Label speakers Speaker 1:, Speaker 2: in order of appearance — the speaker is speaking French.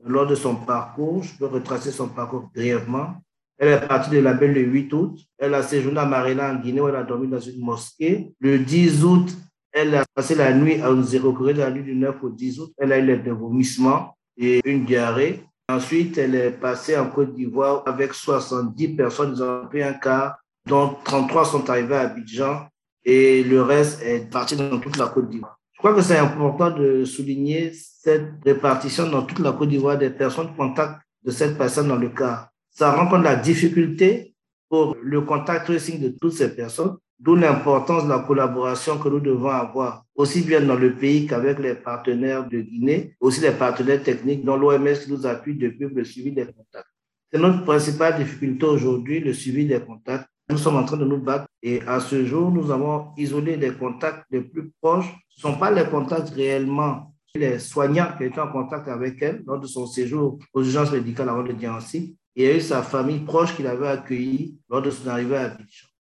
Speaker 1: lors de son parcours. Je peux retracer son parcours brièvement. Elle est partie de la Belle le 8 août. Elle a séjourné à Marina en Guinée où elle a dormi dans une mosquée. Le 10 août, elle a passé la nuit à Nzéro-Corée, de la nuit du 9 au 10 août. Elle a eu des vomissements et une diarrhée. Ensuite, elle est passée en Côte d'Ivoire avec 70 personnes. Ils ont pris un car, dont 33 sont arrivés à Abidjan et le reste est parti dans toute la Côte d'Ivoire. Je crois que c'est important de souligner cette répartition dans toute la Côte d'Ivoire des personnes contacts de cette personne dans le car. Ça rend compte de la difficulté pour le contact tracing de toutes ces personnes, d'où l'importance de la collaboration que nous devons avoir, aussi bien dans le pays qu'avec les partenaires de Guinée, aussi les partenaires techniques dont l'OMS nous appuie depuis le suivi des contacts. C'est notre principale difficulté aujourd'hui, le suivi des contacts. Nous sommes en train de nous battre et à ce jour, nous avons isolé les contacts les plus proches. Ce ne sont pas les contacts réellement les soignants qui étaient en contact avec elle lors de son séjour aux urgences médicales avant le diagnostic. Il y a eu sa famille proche qu'il avait accueillie lors de son arrivée à Abidjan.